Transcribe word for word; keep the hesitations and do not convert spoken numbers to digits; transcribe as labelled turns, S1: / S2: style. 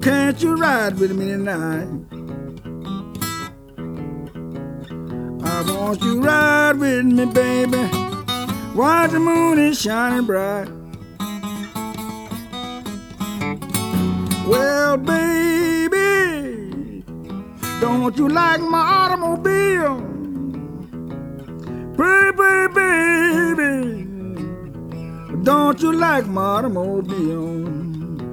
S1: can't you ride with me tonight? I want you ride with me, baby, while the moon is shining bright. Well, baby, don't you like my automobile? Baby, baby, don't you like my automobile?